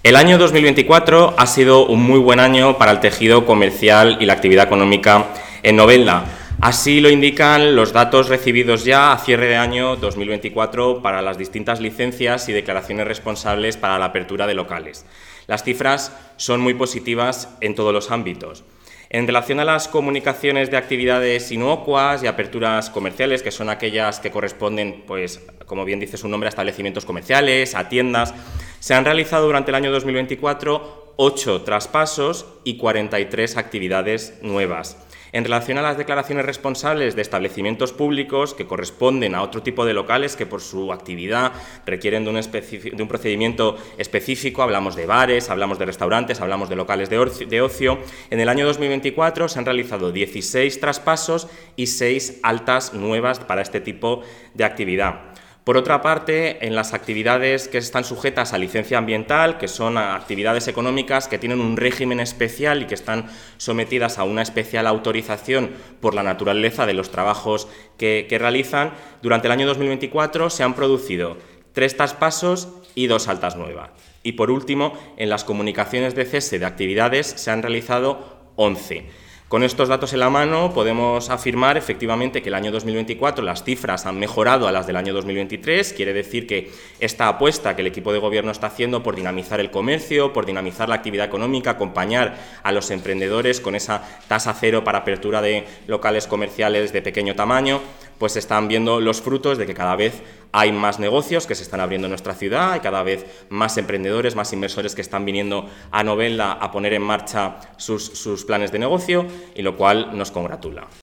El año 2024 ha sido un muy buen año para el tejido comercial y la actividad económica en Novelda. Así lo indican los datos recibidos ya a cierre de año 2024 para las distintas licencias y declaraciones responsables para la apertura de locales. Las cifras son muy positivas en todos los ámbitos. En relación a las comunicaciones de actividades inocuas y aperturas comerciales, que son aquellas que corresponden, pues, como bien dice su nombre, a establecimientos comerciales, a tiendas, se han realizado durante el año 2024 8 traspasos y 43 actividades nuevas. En relación a las declaraciones responsables de establecimientos públicos que corresponden a otro tipo de locales que por su actividad requieren de un procedimiento específico, hablamos de bares, hablamos de restaurantes, hablamos de locales de ocio, en el año 2024 se han realizado 16 traspasos y 6 altas nuevas para este tipo de actividad. Por otra parte, en las actividades que están sujetas a licencia ambiental, que son actividades económicas que tienen un régimen especial y que están sometidas a una especial autorización por la naturaleza de los trabajos que realizan, durante el año 2024 se han producido 3 traspasos y 2 altas nuevas. Y por último, en las comunicaciones de cese de actividades se han realizado 11. Con estos datos en la mano podemos afirmar efectivamente que el año 2024 las cifras han mejorado a las del año 2023, quiere decir que esta apuesta que el equipo de gobierno está haciendo por dinamizar el comercio, por dinamizar la actividad económica, acompañar a los emprendedores con esa tasa cero para apertura de locales comerciales de pequeño tamaño, pues están viendo los frutos de que cada vez hay más negocios que se están abriendo en nuestra ciudad, hay cada vez más emprendedores, más inversores que están viniendo a Novelda a poner en marcha sus planes de negocio, y lo cual nos congratula.